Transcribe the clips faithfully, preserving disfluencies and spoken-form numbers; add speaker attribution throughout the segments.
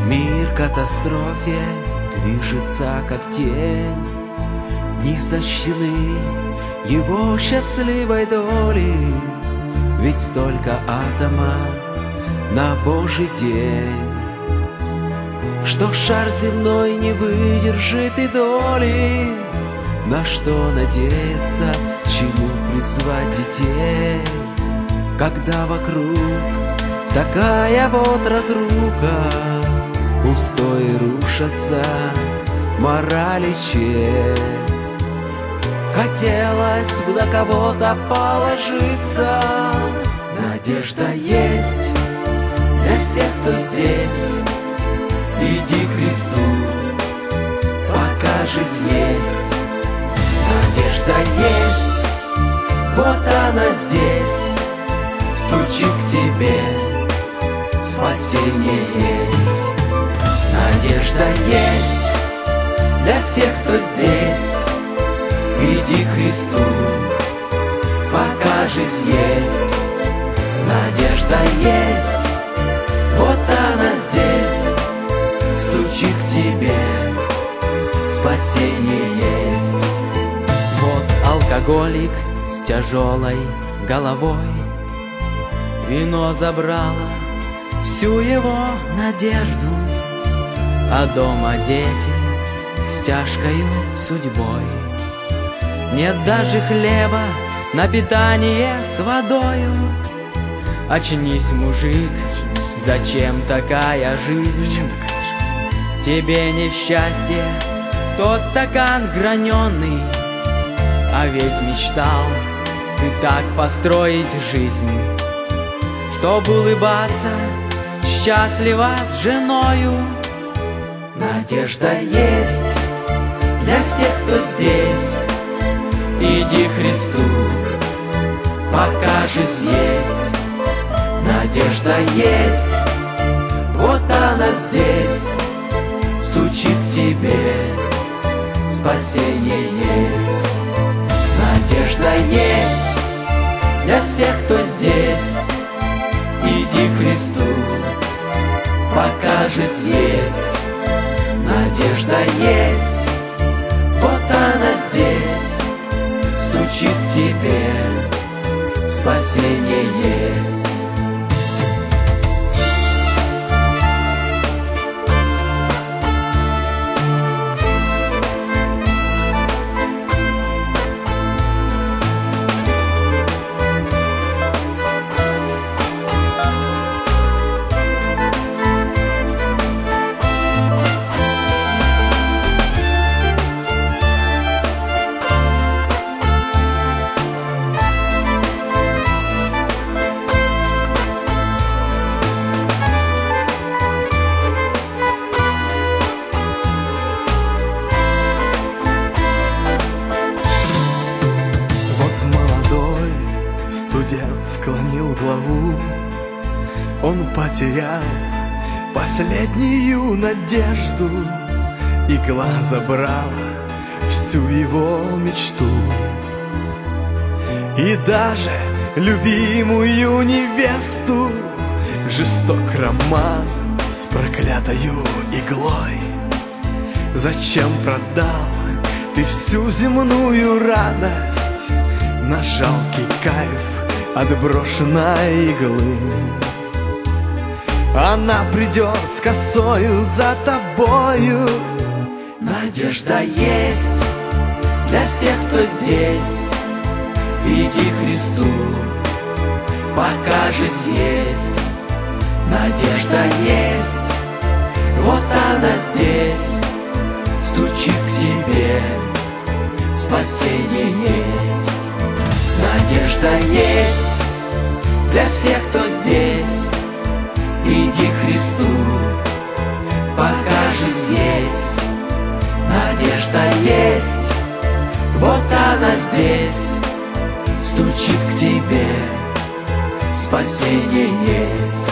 Speaker 1: Мир к катастрофе движется, как тень. Дни сочтены его счастливой долей, ведь столько атома на Божий день, что шар земной не выдержит и доли. На что надеяться, чему призвать детей, когда вокруг такая вот разруха, устои рушатся, мораль и честь. Хотелось бы на кого-то положиться, надежда есть для всех, кто здесь. Иди к Христу, пока жизнь есть. Надежда есть, вот она здесь, стучит к тебе, спасение есть. Надежда есть для всех, кто здесь. Иди к Христу, пока жизнь есть. Надежда есть, вот она здесь, стучит к тебе, спасение есть. Вот алкоголик с тяжелой головой, вино забрало всю его надежду, а дома дети с тяжкою судьбой. Нет даже хлеба на питание с водою. Очнись, мужик, зачем такая жизнь? Тебе не в счастье тот стакан граненый, а ведь мечтал ты так построить жизнь, чтоб улыбаться счастливо с женою. Надежда есть для всех, кто здесь. Иди к Христу, пока жизнь есть. Надежда есть, вот она здесь, стучит к тебе, спасение есть. Надежда есть для всех, кто здесь. Иди к Христу, пока жизнь есть. Надежда есть, вот она здесь, стучит к тебе, спасение есть.
Speaker 2: Студент склонил главу, он потерял последнюю надежду, игла забрала всю его мечту. И даже любимую невесту жесток роман с проклятою иглой. Зачем продал ты всю земную радость на жалкий кайф от брошенной иглы? Она придет с косою за тобою.
Speaker 1: Надежда есть для всех, кто здесь. Иди к Христу, пока жизнь есть. Надежда есть, вот она здесь, стучит к тебе, спасение есть. Надежда есть для всех, кто здесь. Иди к Христу, пока жизнь есть. Надежда есть, вот она здесь, стучит к тебе, спасение есть.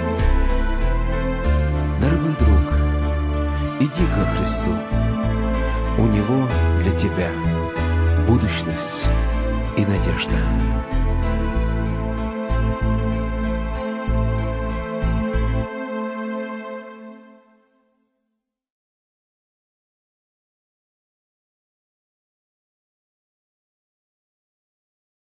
Speaker 1: Дорогой друг, иди ко Христу, у Него для тебя будущность и надежда.